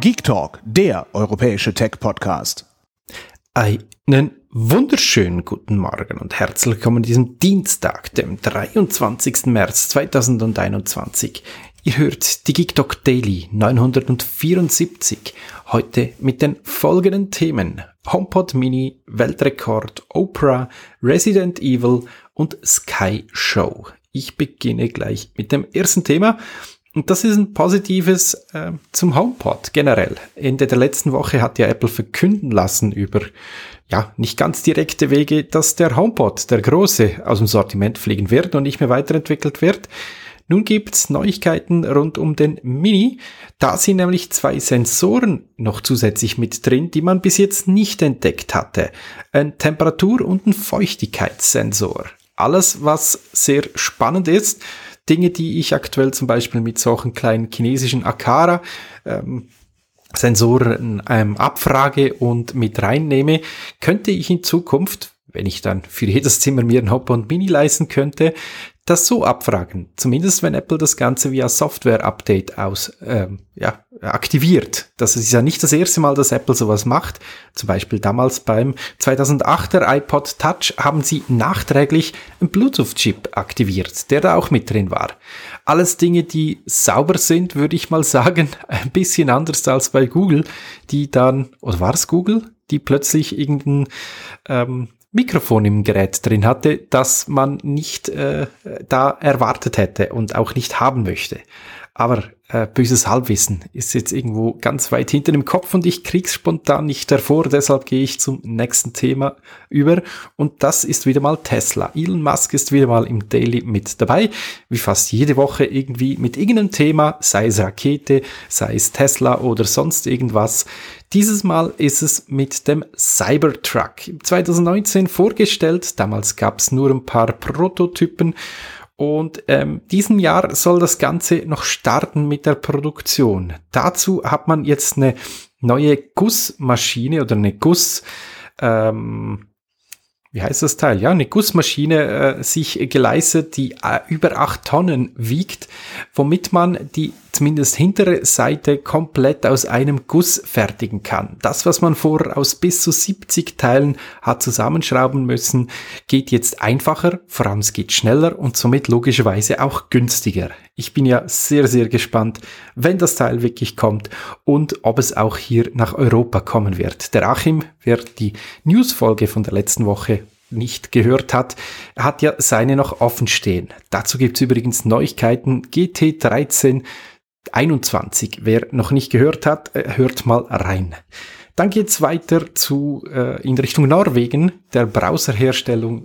Geek Talk, der europäische Tech-Podcast. Einen wunderschönen guten Morgen und herzlich willkommen an diesem Dienstag, dem 23. März 2021. Ihr hört die Geek Talk Daily 974, heute mit den folgenden Themen: HomePod Mini, Weltrekord, Opera, Resident Evil und Sky Show. Ich beginne gleich mit dem ersten Thema. Und das ist ein positives zum HomePod generell. Ende der letzten Woche hat ja Apple verkünden lassen über nicht ganz direkte Wege, dass der HomePod, der große, aus dem Sortiment fliegen wird und nicht mehr weiterentwickelt wird. Nun gibt's Neuigkeiten rund um den Mini. Da sind nämlich 2 Sensoren noch zusätzlich mit drin, die man bis jetzt nicht entdeckt hatte. Ein Temperatur- und ein Feuchtigkeitssensor. Alles, was sehr spannend ist. Dinge, die ich aktuell zum Beispiel mit solchen kleinen chinesischen Aqara Sensoren abfrage und mit reinnehme, könnte ich in Zukunft, wenn ich dann für jedes Zimmer mir ein HomePod Mini leisten könnte, das so abfragen. Zumindest wenn Apple das Ganze via Software-Update aktiviert. Das ist ja nicht das erste Mal, dass Apple sowas macht. Zum Beispiel damals beim 2008er iPod Touch haben sie nachträglich einen Bluetooth-Chip aktiviert, der da auch mit drin war. Alles Dinge, die sauber sind, würde ich mal sagen. Ein bisschen anders als bei Google, die dann, oder war es Google, die plötzlich irgendein Mikrofon im Gerät drin hatte, das man nicht da erwartet hätte und auch nicht haben möchte. Aber böses Halbwissen ist jetzt irgendwo ganz weit hinten im Kopf und ich krieg's spontan nicht hervor, deshalb gehe ich zum nächsten Thema über und das ist wieder mal Tesla. Elon Musk ist wieder mal im Daily mit dabei, wie fast jede Woche irgendwie mit irgendeinem Thema, sei es Rakete, sei es Tesla oder sonst irgendwas. Dieses Mal ist es mit dem Cybertruck. 2019 vorgestellt, damals gab's nur ein paar Prototypen. Und diesen Jahr soll das Ganze noch starten mit der Produktion. Dazu hat man jetzt eine neue Gussmaschine oder eine wie heißt das Teil? Ja, eine Gussmaschine sich geleistet, die über 8 Tonnen wiegt, womit man die zumindest hintere Seite komplett aus einem Guss fertigen kann. Das, was man vorher aus bis zu 70 Teilen hat zusammenschrauben müssen, geht jetzt einfacher, vor allem es geht schneller und somit logischerweise auch günstiger. Ich bin ja sehr, sehr gespannt, wenn das Teil wirklich kommt und ob es auch hier nach Europa kommen wird. Der Achim, wer die Newsfolge von der letzten Woche nicht gehört hat, hat ja seine noch offen stehen. Dazu gibt's übrigens Neuigkeiten. GT13 21. Wer noch nicht gehört hat, hört mal rein. Dann geht's weiter in Richtung Norwegen. Der Browserhersteller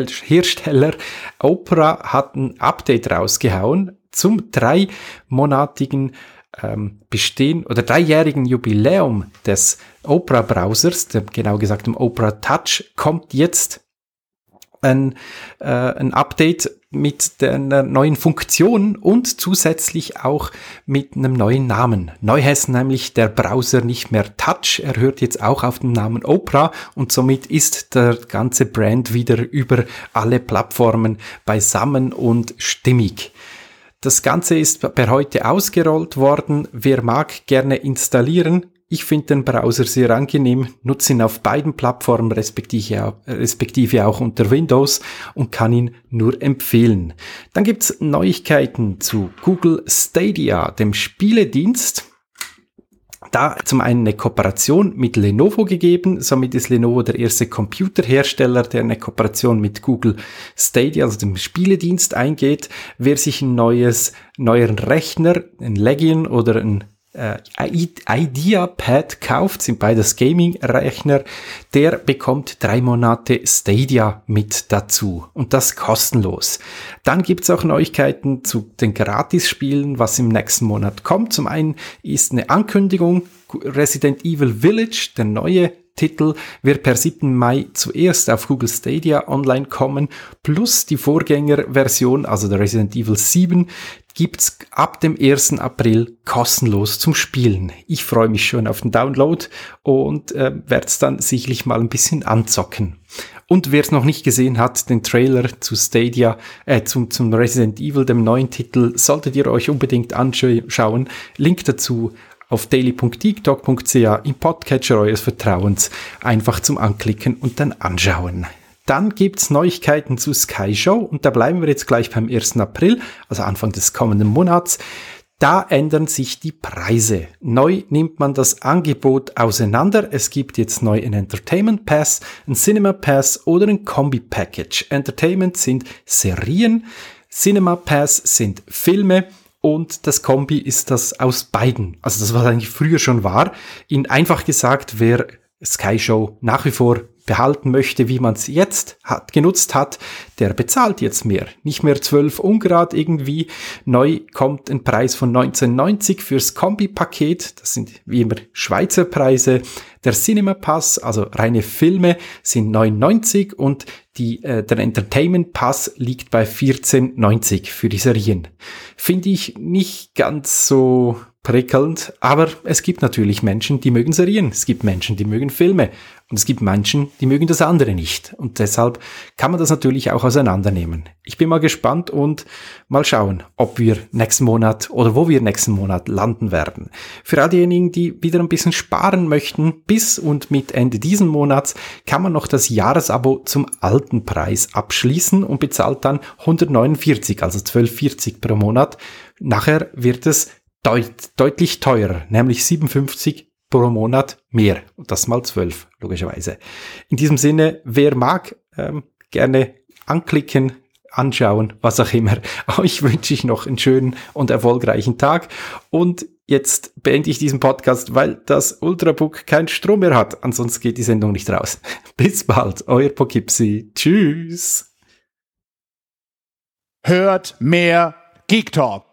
Opera hat ein Update rausgehauen zum 3-monatigen Bestehen oder 3-jährigen Jubiläum des Opera-Browsers, genau gesagt dem Opera Touch, kommt jetzt ein Update mit der neuen Funktion und zusätzlich auch mit einem neuen Namen. Neu heißt nämlich der Browser nicht mehr Touch, er hört jetzt auch auf den Namen Opera und somit ist der ganze Brand wieder über alle Plattformen beisammen und stimmig. Das Ganze ist per heute ausgerollt worden. Wer mag, gerne installieren. Ich finde den Browser sehr angenehm, nutze ihn auf beiden Plattformen, respektive auch unter Windows und kann ihn nur empfehlen. Dann gibt's Neuigkeiten zu Google Stadia, dem Spieledienst. Da zum einen eine Kooperation mit Lenovo gegeben, somit ist Lenovo der erste Computerhersteller, der eine Kooperation mit Google Stadia, also dem Spieledienst, eingeht. Wer sich einen neueren Rechner, ein Legion oder ein IdeaPad kauft, sind beides Gaming-Rechner, der bekommt 3 Monate Stadia mit dazu und das kostenlos. Dann gibt's auch Neuigkeiten zu den Gratis-Spielen, was im nächsten Monat kommt. Zum einen ist eine Ankündigung, Resident Evil Village, der neue Titel, wird per 7. Mai zuerst auf Google Stadia online kommen, plus die Vorgängerversion, also der Resident Evil 7, gibt's ab dem 1. April kostenlos zum Spielen. Ich freue mich schon auf den Download und werde es dann sicherlich mal ein bisschen anzocken. Und wer es noch nicht gesehen hat, den Trailer zu Stadia, zum Resident Evil, dem neuen Titel, solltet ihr euch unbedingt anschauen. Link dazu auf daily.geektalk.ch im Podcatcher eures Vertrauens einfach zum Anklicken und dann anschauen. Dann gibt's Neuigkeiten zu Sky Show und da bleiben wir jetzt gleich beim 1. April, also Anfang des kommenden Monats. Da ändern sich die Preise. Neu nimmt man das Angebot auseinander. Es gibt jetzt neu einen Entertainment Pass, einen Cinema Pass oder ein Kombi-Package. Entertainment sind Serien, Cinema Pass sind Filme und das Kombi ist das aus beiden. Also das, was eigentlich früher schon war. Einfach gesagt, wer Sky Show nach wie vor behalten möchte, wie man es jetzt genutzt hat, der bezahlt jetzt mehr. Nicht mehr 12 Ungrad irgendwie. Neu kommt ein Preis von 19,90 fürs Kombi-Paket. Das sind wie immer Schweizer Preise. Der Cinema Pass, also reine Filme, sind 9,90 und der Entertainment Pass liegt bei 14,90 für die Serien. Finde ich nicht ganz so prickelnd, aber es gibt natürlich Menschen, die mögen Serien, es gibt Menschen, die mögen Filme und es gibt Menschen, die mögen das andere nicht und deshalb kann man das natürlich auch auseinandernehmen. Ich bin mal gespannt und mal schauen, ob wir nächsten Monat oder wo wir nächsten Monat landen werden. Für all diejenigen, die wieder ein bisschen sparen möchten, bis und mit Ende diesen Monats kann man noch das Jahresabo zum alten Preis abschließen und bezahlt dann 149, also 12,40 pro Monat. Nachher wird es deutlich teurer, nämlich 57 pro Monat mehr. Und das mal 12, logischerweise. In diesem Sinne, wer mag, gerne anklicken, anschauen, was auch immer. Euch wünsche ich noch einen schönen und erfolgreichen Tag. Und jetzt beende ich diesen Podcast, weil das Ultrabook keinen Strom mehr hat. Ansonsten geht die Sendung nicht raus. Bis bald, euer Poughkeepsie. Tschüss. Hört mehr Geek Talk.